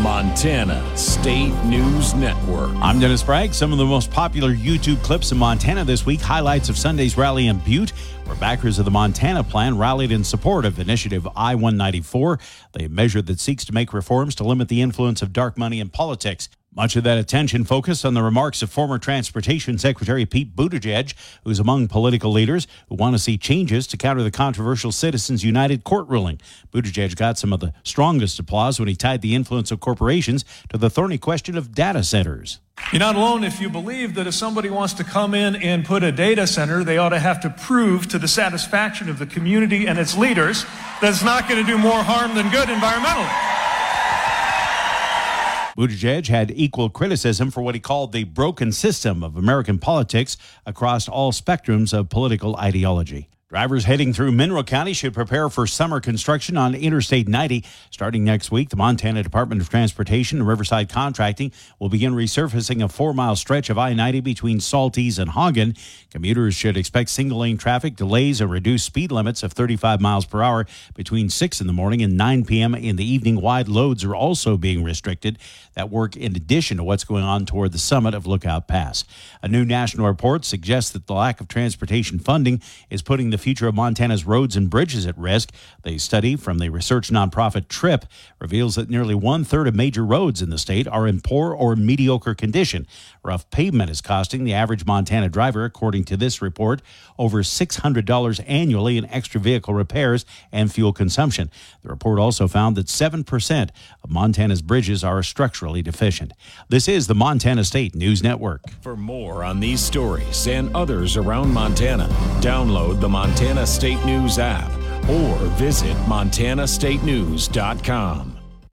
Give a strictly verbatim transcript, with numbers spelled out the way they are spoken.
Montana State News Network. I'm Dennis Bragg. Some of the most popular YouTube clips in Montana this week. Highlights of Sunday's rally in Butte, where backers of the Montana Plan rallied in support of Initiative I one ninety-four, the measure that seeks to make reforms to limit the influence of dark money in politics. Much of that attention focused on the remarks of former Transportation Secretary Pete Buttigieg, who's among political leaders who want to see changes to counter the controversial Citizens United court ruling. Buttigieg got some of the strongest applause when he tied the influence of corporations to the thorny question of data centers. You're not alone if you believe that if somebody wants to come in and put a data center, they ought to have to prove to the satisfaction of the community and its leaders that it's not going to do more harm than good environmentally. Buttigieg had equal criticism for what he called the broken system of American politics across all spectrums of political ideology. Drivers heading through Mineral County should prepare for summer construction on Interstate ninety. Starting next week, the Montana Department of Transportation and Riverside Contracting will begin resurfacing a four-mile stretch of I ninety between Salties and Hagen. Commuters should expect single-lane traffic, delays, and reduced speed limits of thirty-five miles per hour between six in the morning and nine p.m. in the evening. Wide loads are also being restricted. That work in addition to what's going on toward the summit of Lookout Pass. A new national report suggests that the lack of transportation funding is putting the future of Montana's roads and bridges at risk. The study from the research nonprofit TRIP reveals that nearly one-third of major roads in the state are in poor or mediocre condition. Rough pavement is costing the average Montana driver, according to this report, over six hundred dollars annually in extra vehicle repairs and fuel consumption. The report also found that seven percent of Montana's bridges are structurally deficient. This is the Montana State News Network. For more on these stories and others around Montana, download the Montana State News app or visit montana state news dot com.